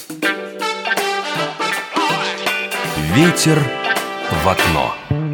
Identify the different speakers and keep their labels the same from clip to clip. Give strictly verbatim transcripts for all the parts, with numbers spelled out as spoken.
Speaker 1: Ветер в окно.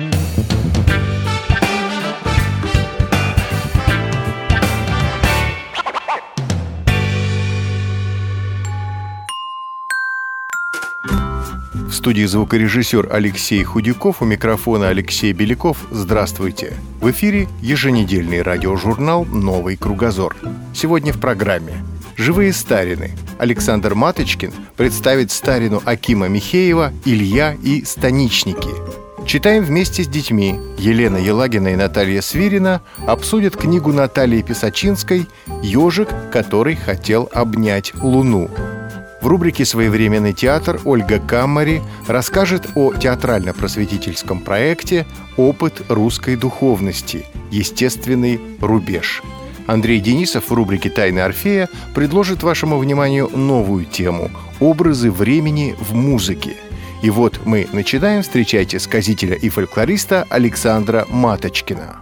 Speaker 2: В студии звукорежиссер Алексей Худяков, у микрофона Алексей Беляков. Здравствуйте! В эфире еженедельный радиожурнал «Новый кругозор». Сегодня в программе «Живые старины». Александр Маточкин представит старину Акима Михеева «Илья и станичники». Читаем вместе с детьми. Елена Елагина и Наталья Свирина обсудят книгу Натальи Писачинской «Ежик, который хотел обнять Луну». В рубрике «Своевременный театр» Ольга Каммари расскажет о театрально-просветительском проекте «Опыт русской духовности. Естественный рубеж». Андрей Денисов в рубрике «Тайны Орфея» предложит вашему вниманию новую тему – образы времени в музыке. И вот мы начинаем. Встречайте сказителя и фольклориста Александра Маточкина.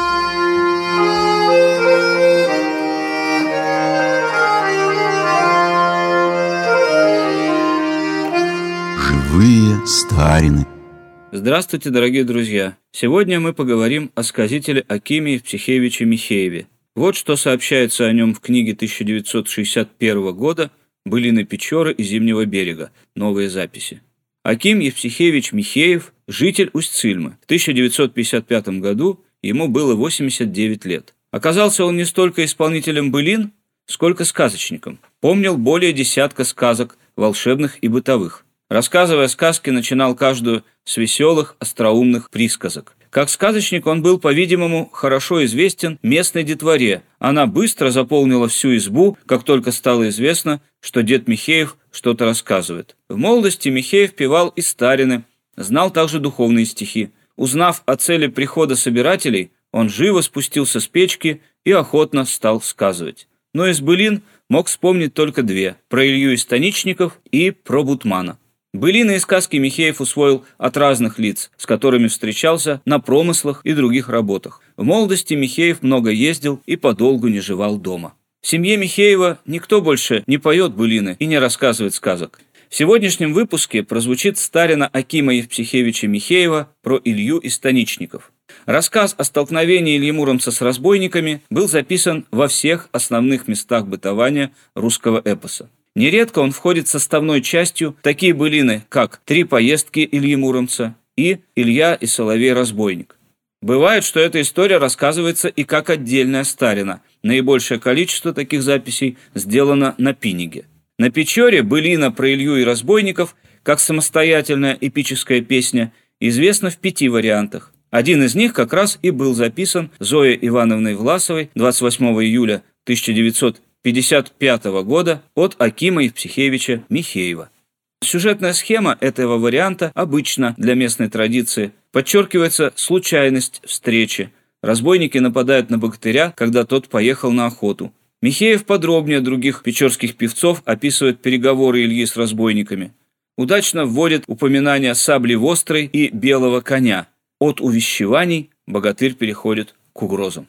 Speaker 3: Живые старины.
Speaker 4: Здравствуйте, дорогие друзья! Сегодня мы поговорим о сказителе Акиме Евтихеевиче Михееве. Вот что сообщается о нем в книге тысяча девятьсот шестьдесят первого года «Былины Печоры и Зимнего берега. Новые записи». Аким Евтихеевич Михеев – житель Усть-Цильмы. В тысяча девятьсот пятьдесят пятом году ему было восемьдесят девять лет. Оказался он не столько исполнителем былин, сколько сказочником. Помнил более десятка сказок, волшебных и бытовых. Рассказывая сказки, начинал каждую с веселых, остроумных присказок. Как сказочник он был, по-видимому, хорошо известен местной детворе. Она быстро заполнила всю избу, как только стало известно, что дед Михеев что-то рассказывает. В молодости Михеев певал и старины, знал также духовные стихи. Узнав о цели прихода собирателей, он живо спустился с печки и охотно стал сказывать. Но из былин мог вспомнить только две – про Илью и станичников и про Бутмана. Былины и сказки Михеев усвоил от разных лиц, с которыми встречался на промыслах и других работах. В молодости Михеев много ездил и подолгу не жевал дома. В семье Михеева никто больше не поет былины и не рассказывает сказок. В сегодняшнем выпуске прозвучит старина Акима Евтихеевича Михеева про Илью и станичников. Рассказ о столкновении Ильи Муромца с разбойниками был записан во всех основных местах бытования русского эпоса. Нередко он входит составной частью в такие былины, как «Три поездки Ильи Муромца» и «Илья и Соловей-разбойник». Бывает, что эта история рассказывается и как отдельная старина. Наибольшее количество таких записей сделано на Пиниге. На Печоре былина про Илью и разбойников, как самостоятельная эпическая песня, известна в пяти вариантах. Один из них как раз и был записан Зоей Ивановной Власовой двадцать восьмого июля тысяча девятьсот пятьдесят пятого года от Акима Евтихеевича Михеева. Сюжетная схема этого варианта обычна для местной традиции. Подчеркивается случайность встречи. Разбойники нападают на богатыря, когда тот поехал на охоту. Михеев подробнее других печорских певцов описывает переговоры Ильи с разбойниками. Удачно вводит упоминания сабли вострой и белого коня. От увещеваний богатырь переходит к угрозам.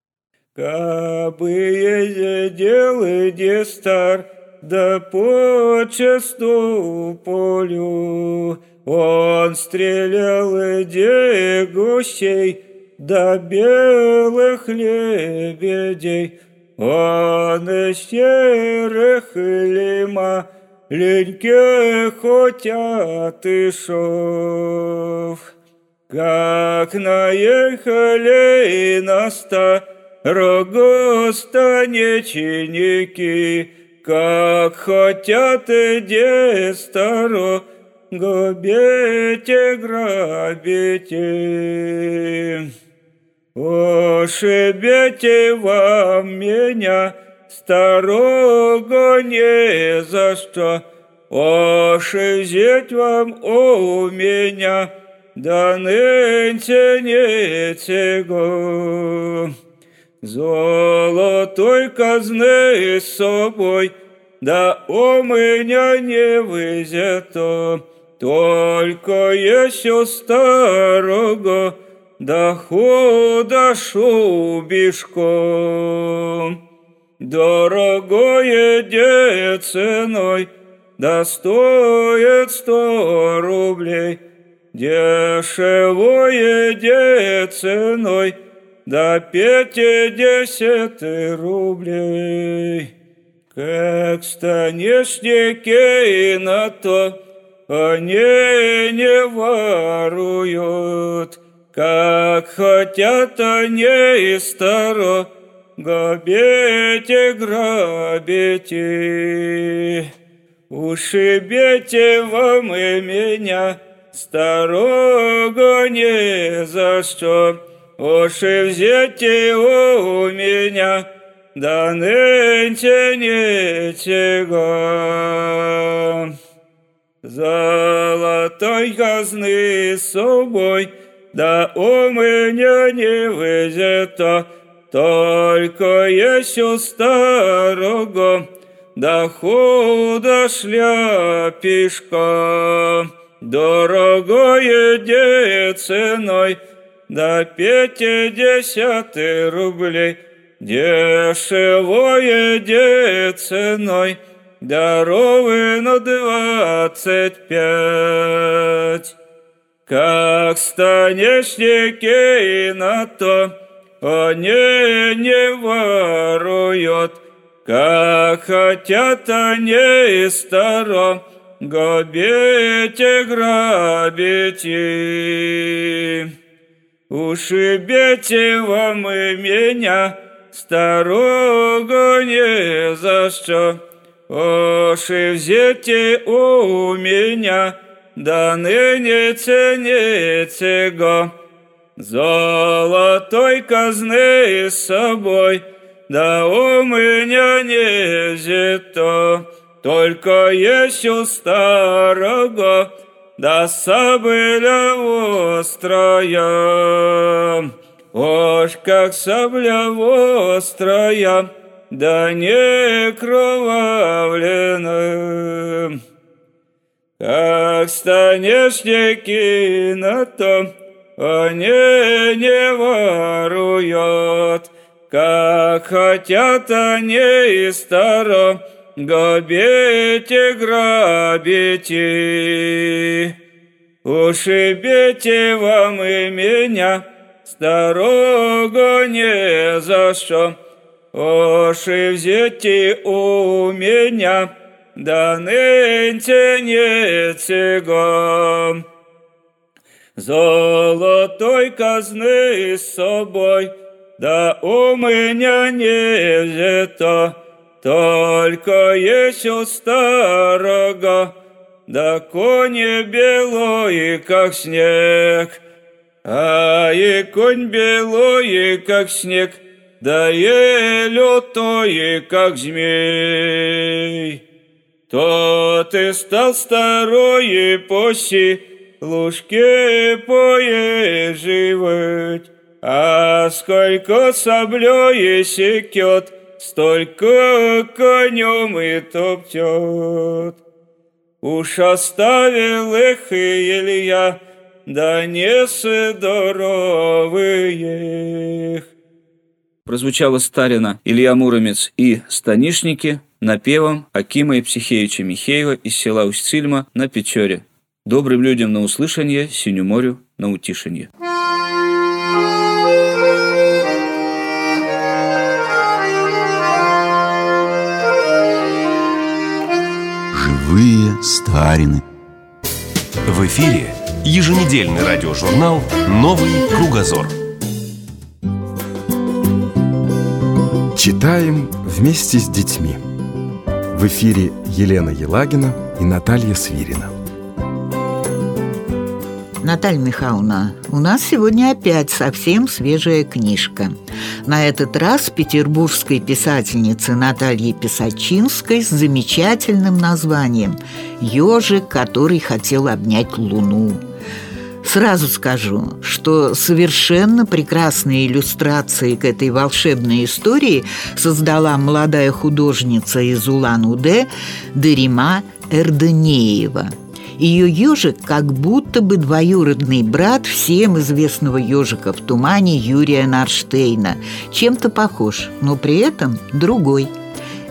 Speaker 5: Кабы ездил иди стар, да по честу полю, он стрелял иди гусей, да белых лебедей, он из серых лима, леньких хотят и шов. Как наехали на ста рогу станичники, как хотят иди старо, губите, грабите. Ошибете вам меня, старого не за что, ошизеть вам у меня, да нынче не сего. Золотой казны с собой, да у меня не взято, только еще старого, да худо шубишком. Дорогое де ценой, да стоит сто рублей. Дешевое де ценой, да пятьдесят рублей. Как станешь некий на то, они не воруют, как хотят они и старо, грабите, грабите. Ушибите вам и меня, старого не за что, уши взяйте у меня, да нынче ничего. Золотой казны с собой, да у меня не взято, только есть у старого, да худо шляпишка, дорогое де ценой, да пятьдесят рублей. Дешевое де ценой, да ровно двадцать пять. Как станешь некий на то, они не воруют, как хотят они и старо, грабите, грабите. Ушибите вам и меня, старого не за что, уши взяйте у меня, да ныне цените го. Золотой казны с собой, да у меня не взято, только есть у старого, да сабля острая. Ож, как сабля острая, да не кровавленная. Как станешь некий на то, они не воруют, как хотят они и старо, грабите, грабите. Ушибите вам и меня, старого не за что, уши взяйте у меня, да нынче ничего. Золотой казны с собой, да у меня не взято, только есть у старого, да кони белой, как снег, а и конь белой, как снег, да и лютой, как змей. Тот и стал старой поси, лужки поеживать, а сколько саблей секет, столько конем и топтет. Уж оставил их и Илья, да не здоровые.
Speaker 4: Прозвучала старина Илья Муромец и станишники напевом Акима Евпсихеевича Михеева из села Усть-Цильма на Печоре. Добрым людям на услышанье, синю морю на утишенье.
Speaker 1: Живые старины. В эфире еженедельный радиожурнал «Новый кругозор».
Speaker 3: Читаем вместе с детьми. В эфире Елена Елагина и Наталья Свирина.
Speaker 6: Наталья Михайловна, у нас сегодня опять совсем свежая книжка. На этот раз петербургской писательницы Натальи Писачинской с замечательным названием «Ежик, который хотел обнять Луну». Сразу скажу, что совершенно прекрасные иллюстрации к этой волшебной истории создала молодая художница из Улан-Удэ Дарима Эрденеева. Ее ежик как будто бы двоюродный брат всем известного ежика в тумане Юрия Нарштейна. Чем-то похож, но при этом другой.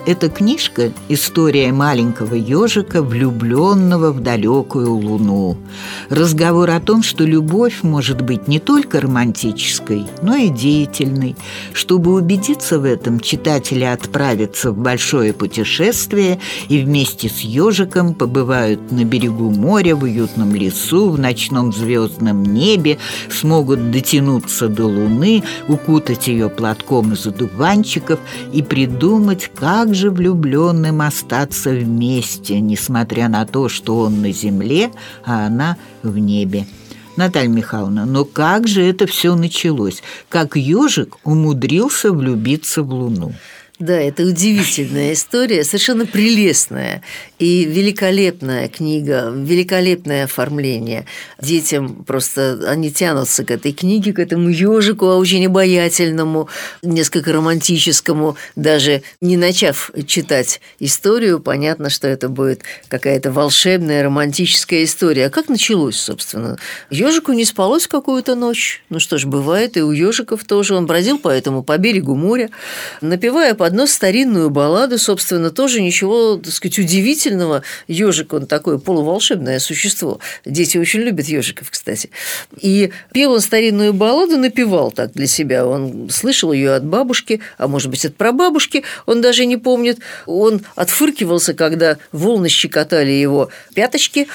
Speaker 6: Эта книжка – история маленького ежика, влюбленного в далекую луну. Разговор о том, что любовь может быть не только романтической, но и деятельной. Чтобы убедиться в этом, читатели отправятся в большое путешествие и вместе с ежиком побывают на берегу моря, в уютном лесу, в ночном звездном небе, смогут дотянуться до луны, укутать ее платком из одуванчиков и придумать, как же влюбленным остаться вместе, несмотря на то, что он на земле, а она в небе. Наталья Михайловна, но как же это все началось? Как ежик умудрился влюбиться в луну?
Speaker 7: Да, это удивительная история, совершенно прелестная и великолепная книга, великолепное оформление. Детям просто, они тянутся к этой книге, к этому ежику, а очень обаятельному, несколько романтическому. Даже не начав читать историю, понятно, что это будет какая-то волшебная романтическая история. А как началось, собственно? Ежику не спалось какую-то ночь. Ну что ж, бывает, и у ежиков тоже. Он бродил поэтому по берегу моря, напевая по одну старинную балладу, собственно, тоже ничего, так сказать, удивительного. Ежик, он такое полуволшебное существо. Дети очень любят ежиков, кстати. И пел он старинную балладу, напевал так для себя. Он слышал ее от бабушки, а может быть, от прабабушки, он даже не помнит. Он отфыркивался, когда волны щекотали его пяточки.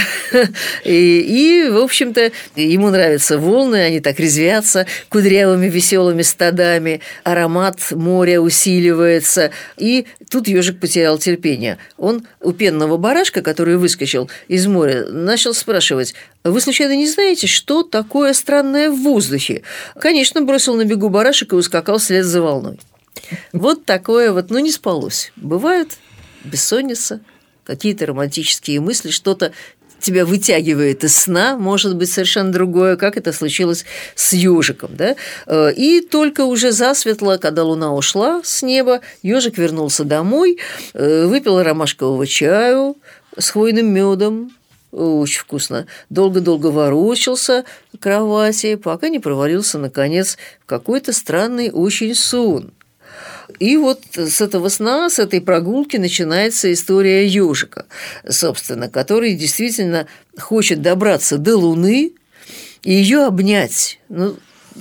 Speaker 7: И, в общем-то, ему нравятся волны, они так резвятся кудрявыми веселыми стадами. Аромат моря усиливается. И тут ежик потерял терпение. Он у пенного барашка, который выскочил из моря, начал спрашивать: «Вы случайно не знаете, что такое странное в воздухе?» Конечно, бросил на бегу барашек и ускакал вслед за волной. Вот такое вот, ну, не спалось. Бывает бессонница, какие-то романтические мысли, что-то тебя вытягивает из сна, может быть, совершенно другое, как это случилось с ежиком, да? И только уже засветло, когда луна ушла с неба, ежик вернулся домой, выпил ромашкового чаю с хвойным медом, очень вкусно, долго-долго ворочался в кровати, пока не провалился, наконец, в какой-то странный очень сон. И вот с этого сна, с этой прогулки начинается история ежика, собственно, который действительно хочет добраться до Луны и ее обнять. Ну,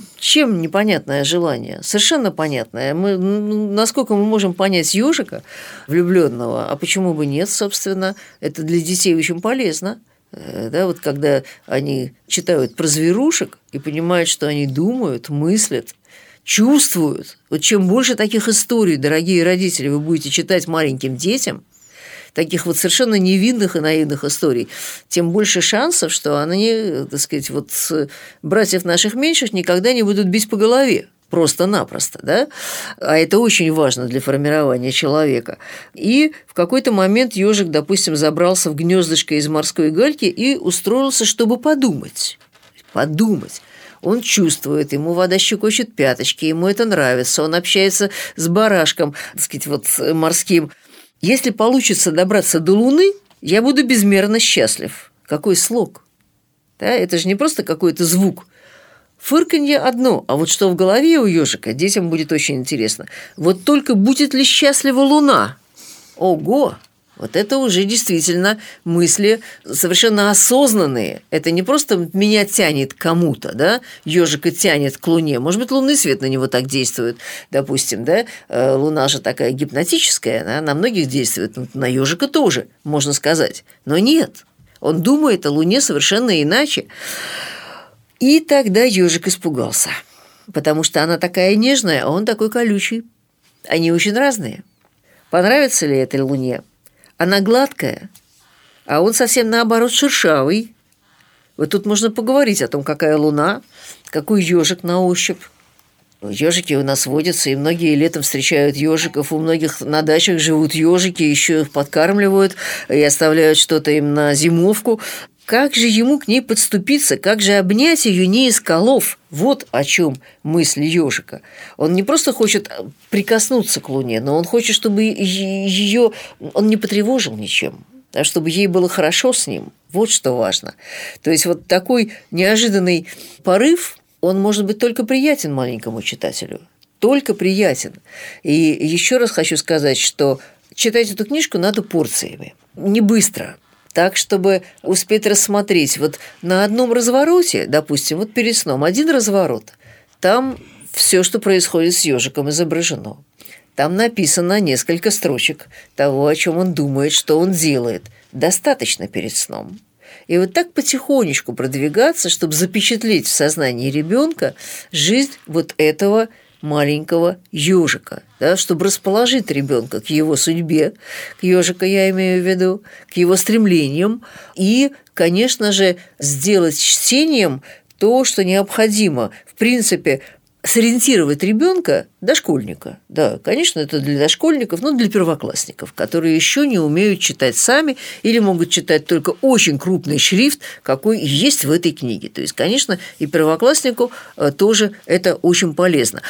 Speaker 7: чем непонятное желание? Совершенно понятное. Мы, насколько мы можем понять ежика влюбленного, а почему бы нет, собственно, это для детей очень полезно. Да, вот когда они читают про зверушек и понимают, что они думают, мыслят, чувствуют. Вот чем больше таких историй, дорогие родители, вы будете читать маленьким детям, таких вот совершенно невинных и наивных историй, тем больше шансов, что они, так сказать, вот братьев наших меньших никогда не будут бить по голове. Просто-напросто, да? А это очень важно для формирования человека. И в какой-то момент ежик, допустим, забрался в гнездышко из морской гальки и устроился, чтобы подумать. Подумать. Он чувствует, ему вода щекочет пяточки, ему это нравится, он общается с барашком, так сказать, вот морским. Если получится добраться до Луны, я буду безмерно счастлив. Какой слог? Да? Это же не просто какой-то звук. Фырканье одно, а вот что в голове у ежика, детям будет очень интересно. Вот только будет ли счастлива Луна? Ого! Вот это уже действительно мысли совершенно осознанные. Это не просто меня тянет к кому-то, да, ежика тянет к Луне. Может быть, лунный свет на него так действует, допустим, да. Луна же такая гипнотическая, она на многих действует, на ежика тоже, можно сказать. Но нет, он думает о Луне совершенно иначе. И тогда ежик испугался, потому что она такая нежная, а он такой колючий. Они очень разные. Понравится ли этой Луне? Она гладкая, а он совсем наоборот шершавый. Вот тут можно поговорить о том, какая Луна, какой ежик на ощупь. Ежики у нас водятся, и многие летом встречают ежиков, у многих на дачах живут ежики, еще их подкармливают и оставляют что-то им на зимовку. Как же ему к ней подступиться, как же обнять ее не из колов? Вот о чем мысль ежика. Он не просто хочет прикоснуться к Луне, но он хочет, чтобы ее он не потревожил ничем, а чтобы ей было хорошо с ним. Вот что важно. То есть вот такой неожиданный порыв, он может быть только приятен маленькому читателю. только приятен. И еще раз хочу сказать, что читать эту книжку надо порциями, не быстро, так, чтобы успеть рассмотреть. Вот на одном развороте, допустим, вот перед сном один разворот, там все, что происходит с ежиком, изображено. Там написано несколько строчек того, о чем он думает, что он делает. Достаточно перед сном. И вот так потихонечку продвигаться, чтобы запечатлеть в сознании ребенка жизнь вот этого маленького ежика, да, чтобы расположить ребенка к его судьбе, к ежика я имею в виду, к его стремлениям, и, конечно же, сделать чтением то, что необходимо. В принципе, сориентировать ребенка, дошкольника, да, конечно, это для дошкольников, но для первоклассников, которые еще не умеют читать сами или могут читать только очень крупный шрифт, какой есть в этой книге. То есть, конечно, и первокласснику тоже это очень полезно.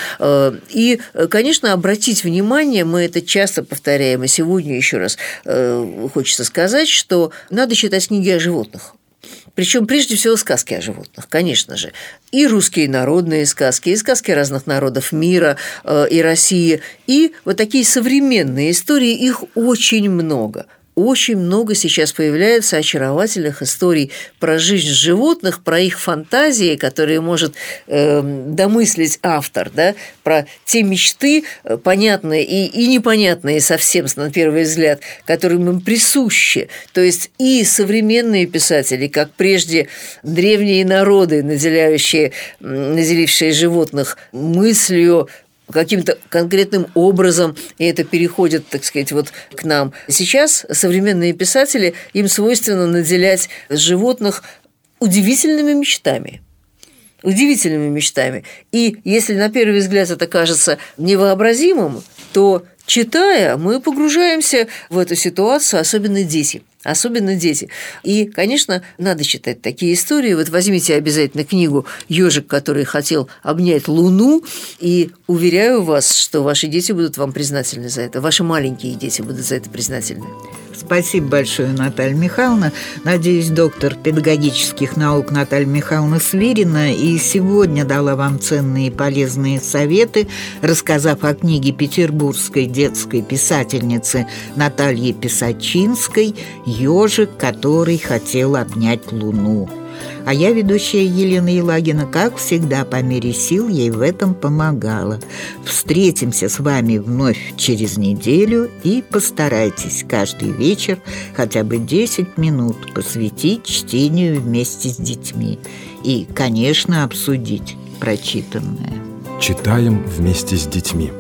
Speaker 7: И, конечно, обратить внимание, мы это часто повторяем, и сегодня еще раз хочется сказать, что надо читать книги о животных. Причем прежде всего сказки о животных, конечно же. И русские народные сказки, и сказки разных народов мира э, и России, и вот такие современные истории, их очень много. Очень много сейчас появляется очаровательных историй про жизнь животных, про их фантазии, которые может э, домыслить автор, да, про те мечты, понятные и, и непонятные совсем, на первый взгляд, которым им присущи. То есть и современные писатели, как прежде древние народы, наделяющие, наделившие животных мыслью, каким-то конкретным образом, и это переходит, так сказать, вот к нам. Сейчас современные писатели, им свойственно наделять животных удивительными мечтами. Удивительными мечтами. И если на первый взгляд это кажется невообразимым, то, читая, мы погружаемся в эту ситуацию, особенно дети. Особенно дети. И, конечно, надо читать такие истории. Вот возьмите обязательно книгу «Ежик, который хотел обнять Луну», и уверяю вас, что ваши дети будут вам признательны за это. Ваши маленькие дети будут за это признательны.
Speaker 6: Спасибо большое, Наталья Михайловна. Надеюсь, доктор педагогических наук Наталья Михайловна Свирина и сегодня дала вам ценные и полезные советы, рассказав о книге петербургской детской писательницы Натальи Писачинской «Ежик, который хотел обнять Луну». А я, ведущая Елена Елагина, как всегда, по мере сил ей в этом помогала. Встретимся с вами вновь через неделю и постарайтесь каждый вечер хотя бы десять минут посвятить чтению вместе с детьми и, конечно, обсудить прочитанное.
Speaker 3: Читаем вместе с детьми.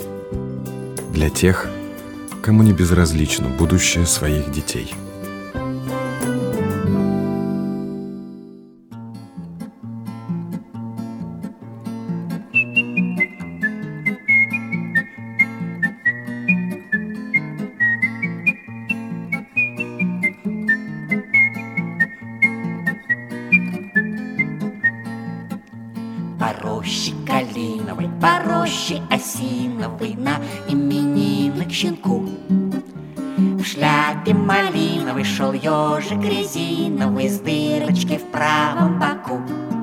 Speaker 3: Для тех, кому не безразлично будущее своих детей.
Speaker 8: По роще калиновой, по роще осиновой, на именины к щенку. В шляпе малиновой шел ежик резиновый с дырочкой в правом боку.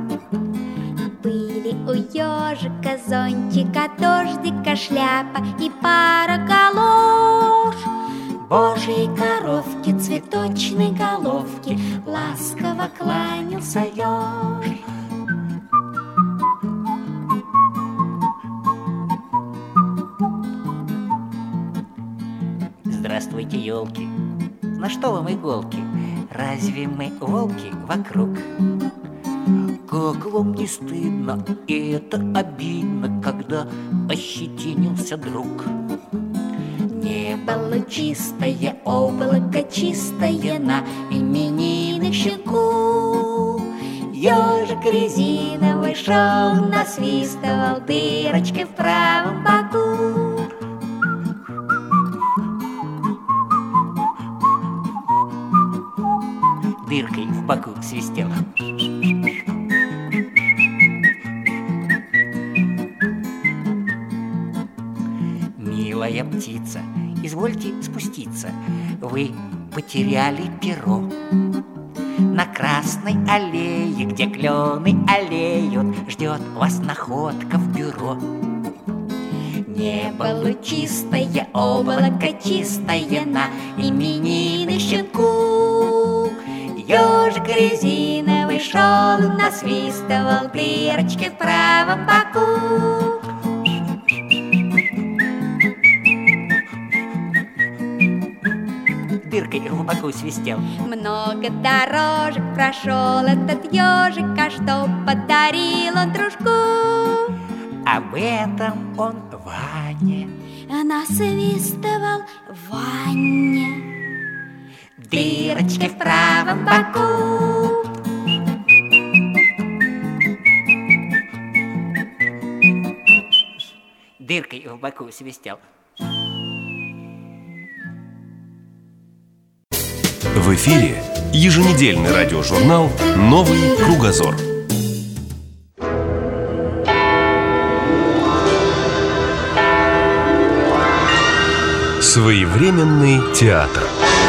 Speaker 9: Были у ежика зонтик от дождика, шляпа и пара галош.
Speaker 8: Божьей коровке, цветочной головке ласково кланялся еж. Здравствуйте, елки! На что вам иголки? Разве мы волки вокруг? Как вам не стыдно, и это обидно, когда ощетинился друг? Небо лучистое, облако чистое на именины к щенку. Ежик резиновый шел, насвистывал дырочкой в правом боку. Дыркой в боку свистел. Милая птица, извольте спуститься, вы потеряли перо. На красной аллее, где клены аллеют, ждет вас находка в бюро. Небо лучистое, облако чистое, на именины щенку. Ёжик резиновый шел, насвистывал дырочки в правом боку. Дыркой в боку свистел.
Speaker 9: Много дорожек прошел этот ежик, а что подарил он дружку?
Speaker 8: Об этом он Ване
Speaker 9: Насвистывал Ваня.
Speaker 8: Дырочки в правом боку. Дыркой в боку свистел.
Speaker 1: В эфире еженедельный радиожурнал «Новый кругозор». Своевременный театр.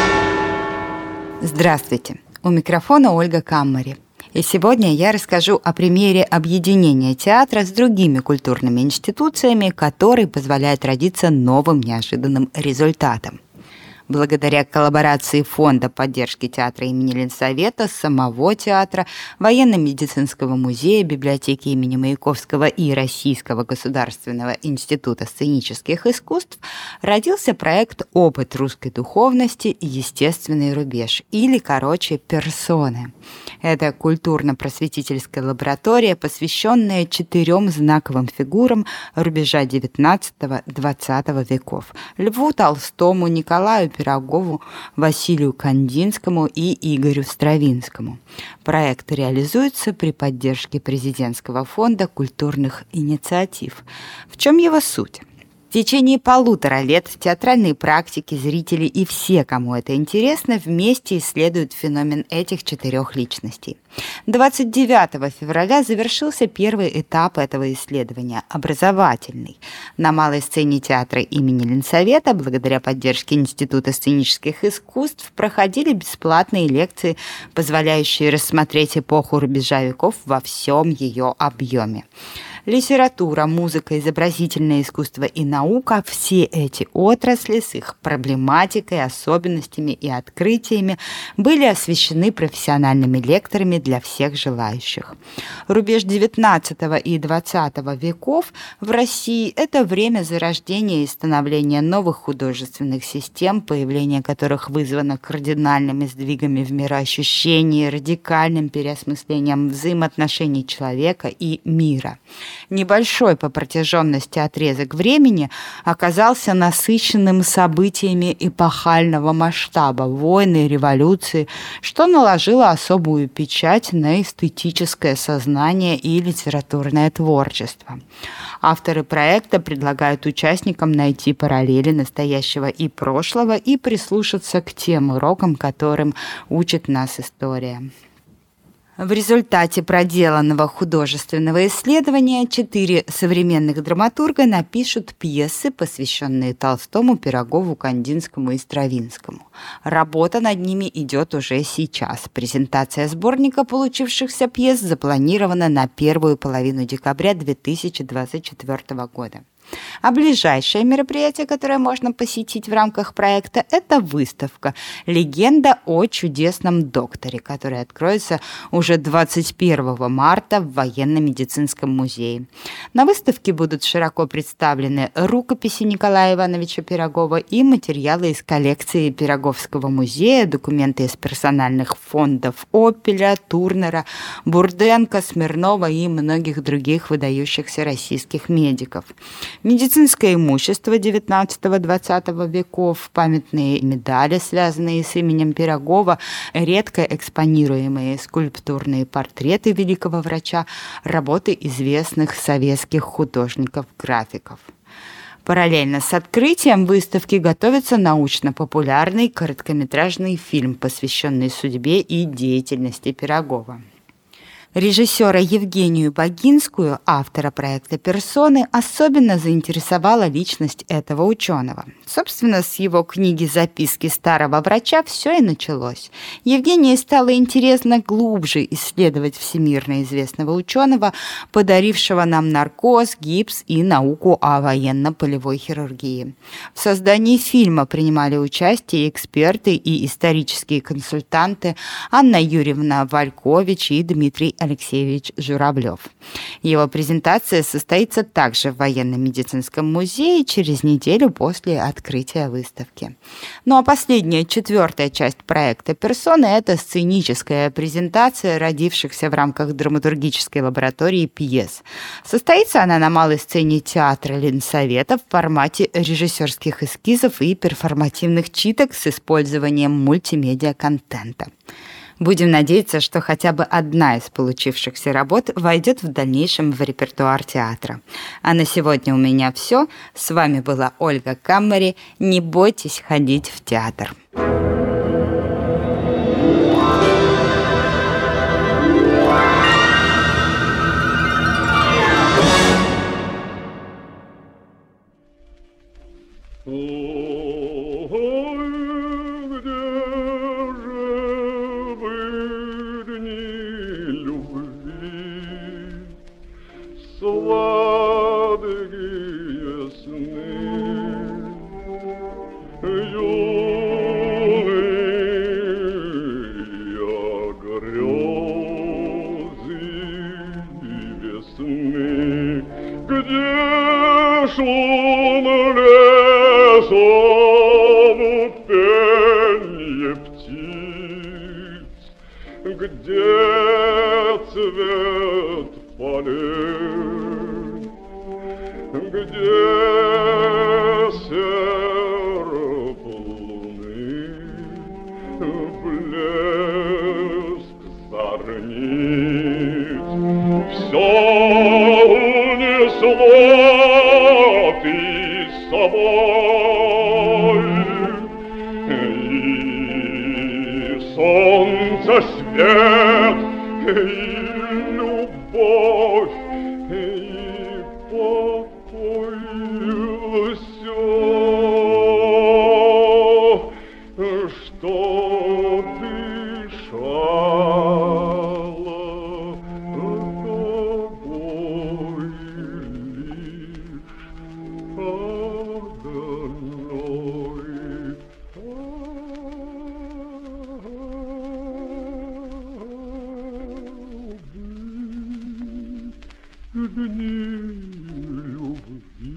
Speaker 10: Здравствуйте! У микрофона Ольга Каммари. И сегодня я расскажу о примере объединения театра с другими культурными институциями, который позволяет родиться новым неожиданным результатам. Благодаря коллаборации Фонда поддержки театра имени Ленсовета, самого театра, Военно-медицинского музея, библиотеки имени Маяковского и Российского государственного института сценических искусств родился проект «Опыт русской духовности и естественный рубеж», или, короче, «Персоны». Это культурно-просветительская лаборатория, посвященная четырем знаковым фигурам рубежа девятнадцатого-двадцатого веков – Льву Толстому, Николаю Пирогову, Василию Кандинскому и Игорю Стравинскому. Проект реализуется при поддержке Президентского фонда культурных инициатив. В чем его суть? В течение полутора лет театральные практики, зрители и все, кому это интересно, вместе исследуют феномен этих четырех личностей. двадцать девятого февраля завершился первый этап этого исследования – образовательный. На малой сцене театра имени Ленсовета, благодаря поддержке Института сценических искусств, проходили бесплатные лекции, позволяющие рассмотреть эпоху рубежа веков во всем ее объеме. Литература, музыка, изобразительное искусство и наука – все эти отрасли с их проблематикой, особенностями и открытиями были освещены профессиональными лекторами для всех желающих. Рубеж девятнадцатого и двадцатого веков в России – это время зарождения и становления новых художественных систем, появление которых вызвано кардинальными сдвигами в мироощущении, радикальным переосмыслением взаимоотношений человека и мира. Небольшой по протяженности отрезок времени оказался насыщенным событиями эпохального масштаба, войны и революции, что наложило особую печать на эстетическое сознание и литературное творчество. Авторы проекта предлагают участникам найти параллели настоящего и прошлого и прислушаться к тем урокам, которым учит нас история. В результате проделанного художественного исследования четыре современных драматурга напишут пьесы, посвященные Толстому, Пирогову, Кандинскому и Стравинскому. Работа над ними идет уже сейчас. Презентация сборника получившихся пьес запланирована на первую половину декабря две тысячи двадцать четвёртого года. А ближайшее мероприятие, которое можно посетить в рамках проекта, это выставка «Легенда о чудесном докторе», которая откроется уже двадцать первого марта в Военно-медицинском музее. На выставке будут широко представлены рукописи Николая Ивановича Пирогова и материалы из коллекции Пироговского музея, документы из персональных фондов Оппеля, Турнера, Бурденко, Смирнова и многих других выдающихся российских медиков. Медицинское имущество девятнадцатого-двадцатого веков, памятные медали, связанные с именем Пирогова, редко экспонируемые скульптурные портреты великого врача, работы известных советских художников-графиков. Параллельно с открытием выставки готовится научно-популярный короткометражный фильм, посвященный судьбе и деятельности Пирогова. Режиссера Евгению Богинскую, автора проекта «Персоны», особенно заинтересовала личность этого ученого. Собственно, с его книги «Записки старого врача» все и началось. Евгении стало интересно глубже исследовать всемирно известного ученого, подарившего нам наркоз, гипс и науку о военно-полевой хирургии. В создании фильма принимали участие эксперты и исторические консультанты Анна Юрьевна Валькович и Дмитрий Алексеевич Журавлев. Его презентация состоится также в военно-медицинском музее через неделю после открытия выставки. Ну а последняя, четвертая часть проекта «Персоны» — это сценическая презентация родившихся в рамках драматургической лаборатории пьес. Состоится она на малой сцене театра Ленсовета в формате режиссерских эскизов и перформативных читок с использованием мультимедиа-контента. Будем надеяться, что хотя бы одна из получившихся работ войдет в дальнейшем в репертуар театра. А на сегодня у меня все. С вами была Ольга Каммари. Не бойтесь ходить в театр.
Speaker 11: Сладкие сны, юные грезы весны, где шум лесов пенье птиц, где цвет полей, где серп луны, блеск зорниц, все унесло ты с собой, и солнце свет, и любовь, и покой, все, что дышало тобой лишь одной. Дни любви,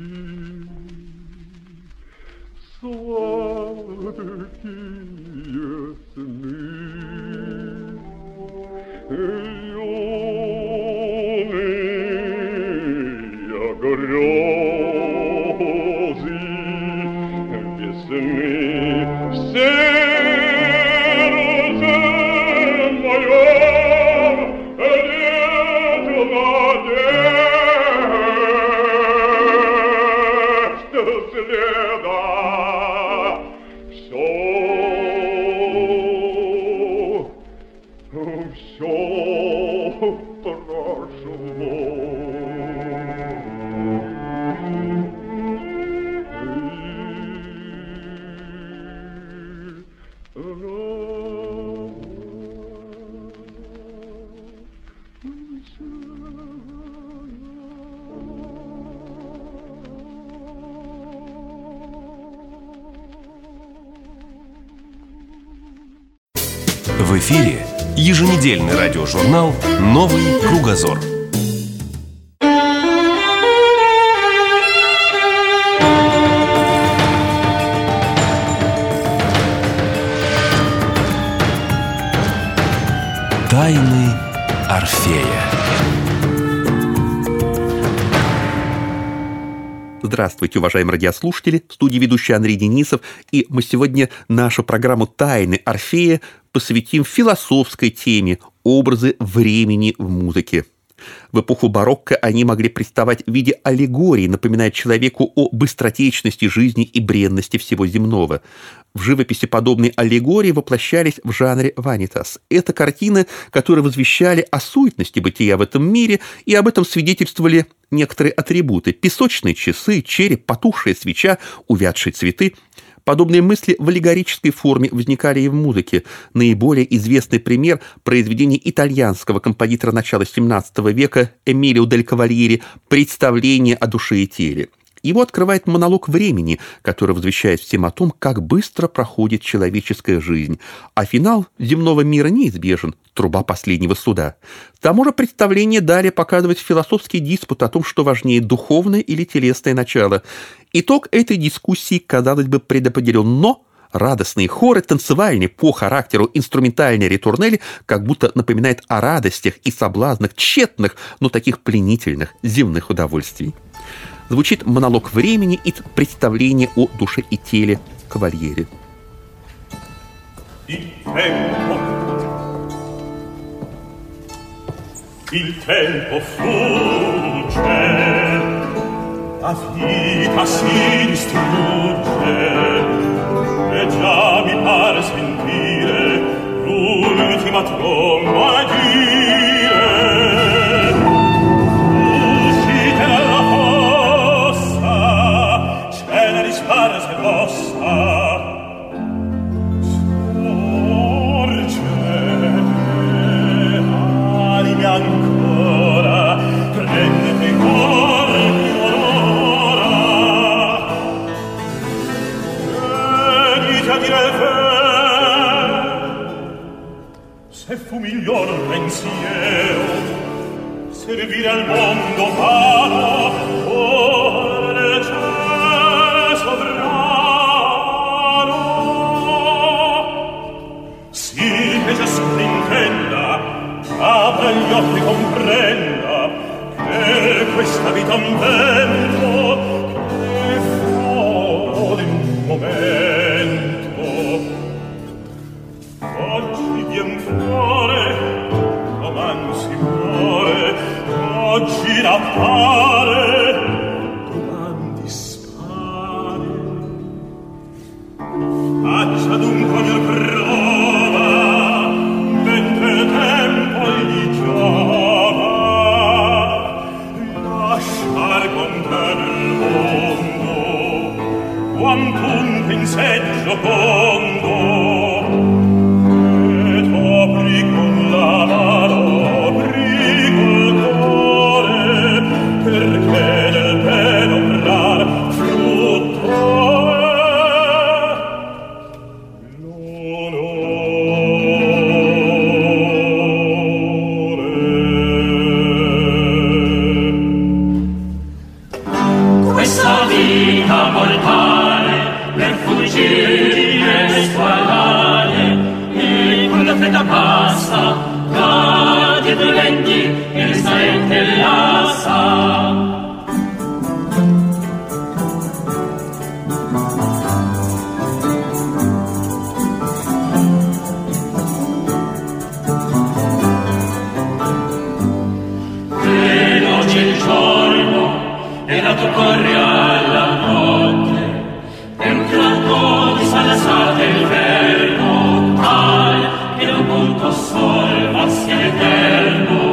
Speaker 11: сладкие сны, юные грезы весны, в сердце моем нет надежд следа, все, все прошло.
Speaker 1: В эфире еженедельный радиожурнал «Новый кругозор». Тайны Орфея.
Speaker 12: Здравствуйте, уважаемые радиослушатели. В студии ведущий Андрей Денисов. И мы сегодня нашу программу «Тайны Орфея» посвятим философской теме «Образы времени в музыке». В эпоху барокко они могли представать в виде аллегорий, напоминая человеку о быстротечности жизни и бренности всего земного. В живописи подобные аллегории воплощались в жанре ванитас. Это картины, которые возвещали о суетности бытия в этом мире, и об этом свидетельствовали некоторые атрибуты: песочные часы, череп, потухшая свеча, увядшие цветы. Подобные мысли в аллегорической форме возникали и в музыке. Наиболее известный пример – произведение итальянского композитора начала семнадцатого века Эмилио дель Кавальери «Представление о душе и теле». Его открывает монолог времени, который возвещает всем о том, как быстро проходит человеческая жизнь. А финал земного мира неизбежен – труба последнего суда. К тому же представление далее показывает философский диспут о том, что важнее – духовное или телесное начало. Итог этой дискуссии, казалось бы, предопределен, но радостные хоры, танцевальные по характеру инструментальные ритурнели как будто напоминают о радостях и соблазнах тщетных, но таких пленительных земных удовольствий. Звучит монолог времени и представление о душе и теле Кавальери.
Speaker 11: Il tempo fugge, la vita si distrugge, e già mi pare sentire l'ultima tromba dire: uscite dalla fossa, scena di sparse rossa. Ancora prendete corpi ora, venite a dire il vero, se fu miglior pensiero servire al mondo vano o leggere sovrano. Sì che ciascuno intenda, apra gli occhi e comprenda che questa vita è un vento che frode in un momento. Oggi vien fuori, domani si muore, oggi l'appare, domani dispare. Faccia dunque ogni prova, mentre tempo gli giova, lasciar con te nel mondo quantunque in seggio fondo, e t'opri con la mano, apri col cuore, perché nel bene obrar frutto è
Speaker 5: passa, cadi e dolenti, e le saette lassa. Veloce il giorno, e la tua corre alla notte, e un tratto di salassate il verno, tale che un punto sol va sia eterno.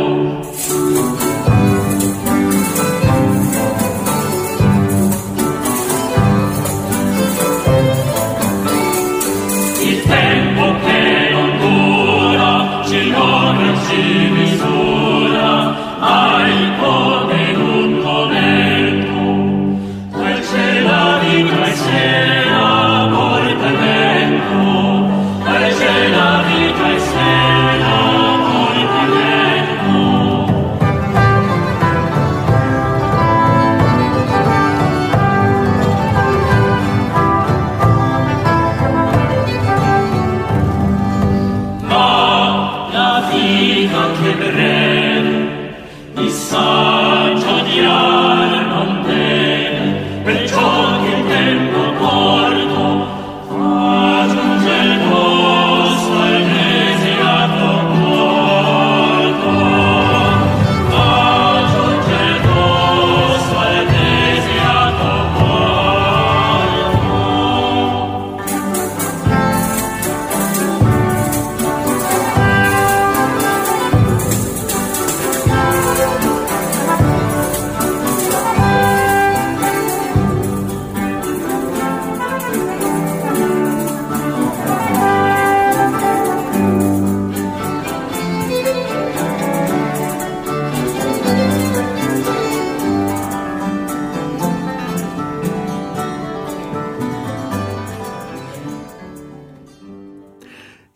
Speaker 5: Il tempo che non dura, ci logra, ci misura, ai come in un momento, quel c'è la vita e c'è l'amore del vento, quel c'è la vita e c'è l'amore del vento. Ma la vita che breve, di saggio diare non deve, perciò che il tempo corto aggiunge il costo al desiderio morto.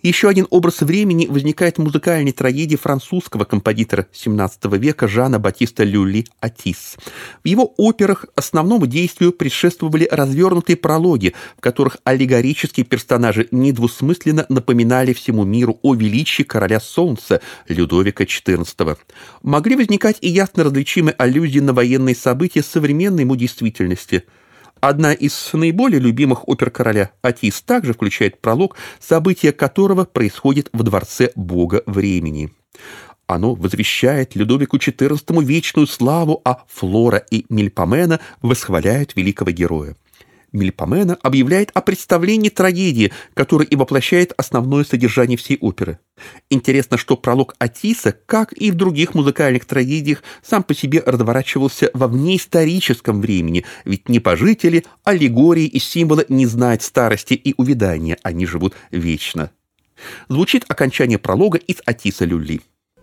Speaker 12: Еще один образ времени возникает в музыкальной трагедии французского композитора семнадцатого века Жана Батиста Люли «Атис». В его операх основному действию предшествовали развернутые прологи, в которых аллегорические персонажи недвусмысленно напоминали всему миру о величии короля солнца Людовика четырнадцатого. Могли возникать и ясно различимые аллюзии на военные события современной ему действительности. Одна из наиболее любимых опер короля «Атис» также включает пролог, события которого происходит в дворце бога времени. Оно возвещает Людовику четырнадцатому вечную славу, а Флора и Мельпомена восхваляют великого героя. Мельпомена объявляет о представлении трагедии, которая и воплощает основное содержание всей оперы. Интересно, что пролог Атиса, как и в других музыкальных трагедиях, сам по себе разворачивался во внеисторическом времени, ведь небожители, аллегории и символы не знают старости и увядания, они живут вечно. Звучит окончание пролога из Атиса Люли.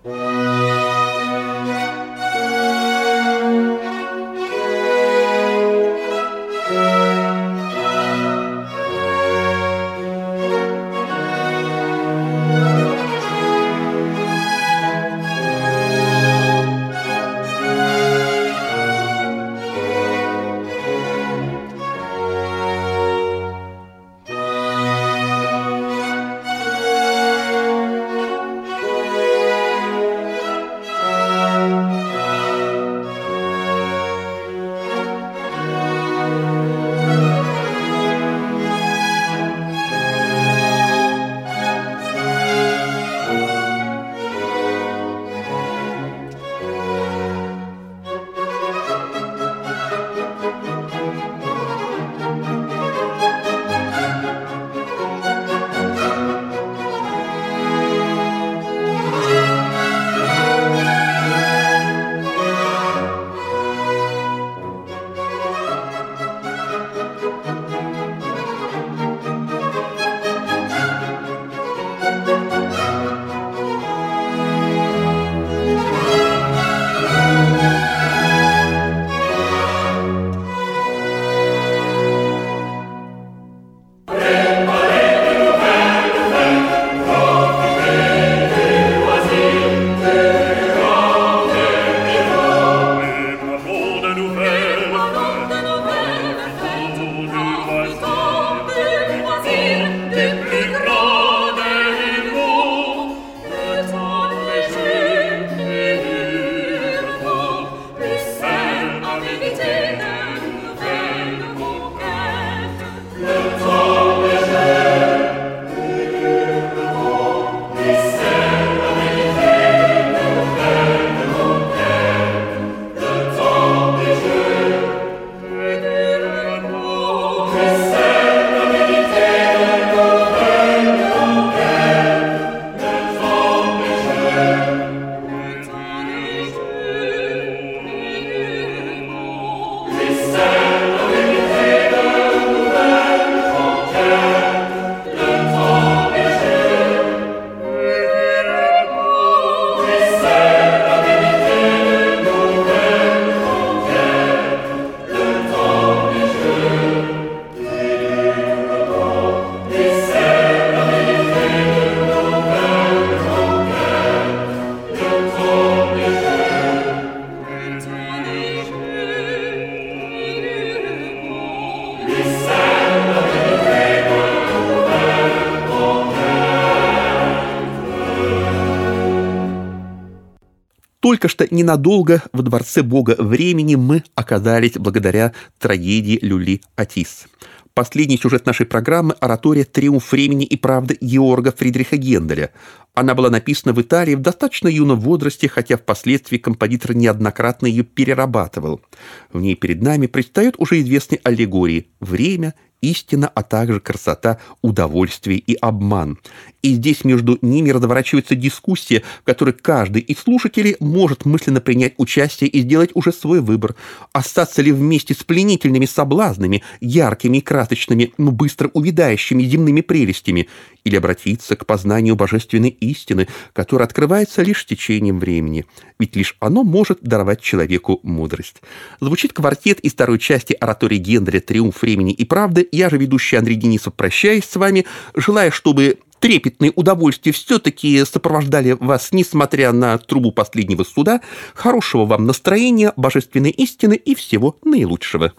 Speaker 12: Только что ненадолго в дворце бога времени мы оказались благодаря трагедии Люли «Атис». Последний сюжет нашей программы – оратория «Триумф времени и правды» Георга Фридриха Генделя. Она была написана в Италии в достаточно юном возрасте, хотя впоследствии композитор неоднократно ее перерабатывал. В ней перед нами предстают уже известные аллегории «Время», «Истина», а также «Красота», «Удовольствие» и «Обман». И здесь между ними разворачивается дискуссия, в которой каждый из слушателей может мысленно принять участие и сделать уже свой выбор. Остаться ли вместе с пленительными соблазнами, яркими и красочными, но быстро увядающими земными прелестями, или обратиться к познанию божественной истины, которая открывается лишь с течением времени. Ведь лишь оно может даровать человеку мудрость. Звучит квартет из второй части оратории Генделя «Триумф времени и правды». Я же, ведущий Андрей Денисов, прощаюсь с вами, желая, чтобы трепетные удовольствия все-таки сопровождали вас, несмотря на трубу последнего суда. Хорошего вам настроения, божественной истины и всего наилучшего.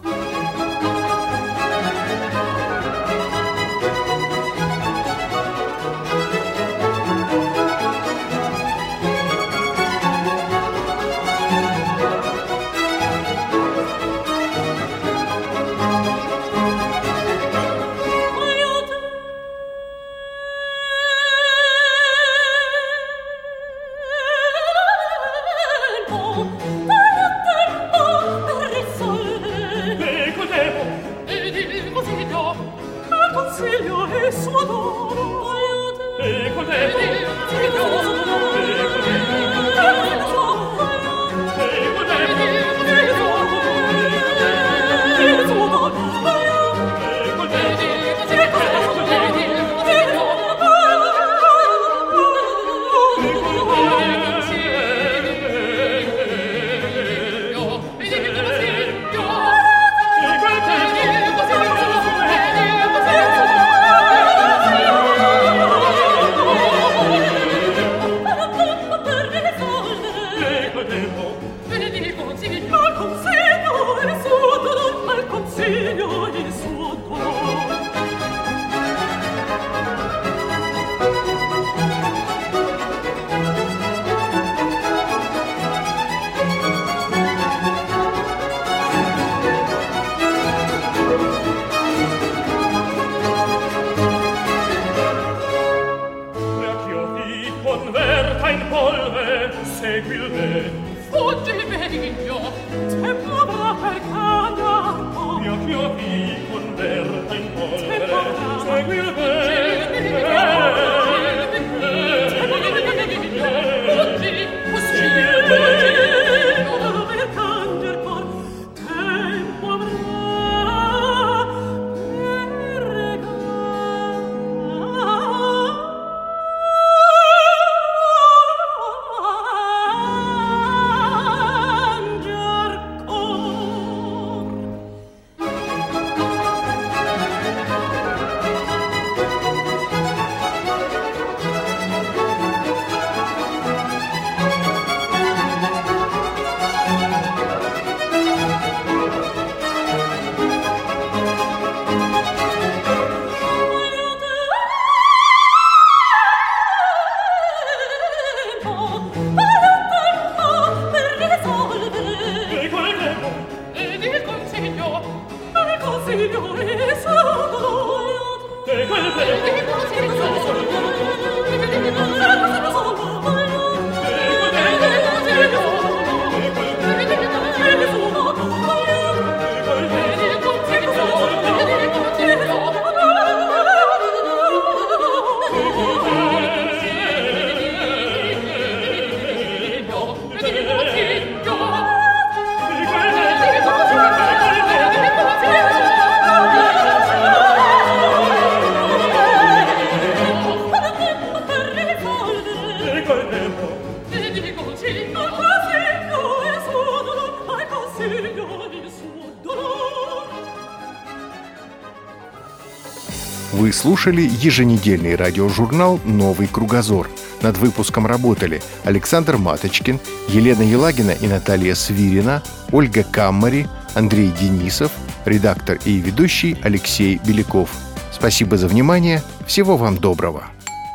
Speaker 2: Вы слушали еженедельный радиожурнал «Новый кругозор». Над выпуском работали Александр Маточкин, Елена Елагина и Наталья Свирина, Ольга Каммари, Андрей Денисов, редактор и ведущий Алексей Беляков. Спасибо за внимание. Всего вам доброго.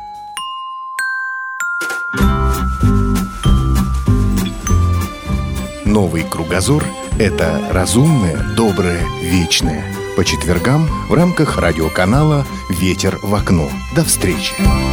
Speaker 2: «Новый кругозор» — это разумное, доброе, вечное. По четвергам в рамках радиоканала «Ветер в окно». До встречи!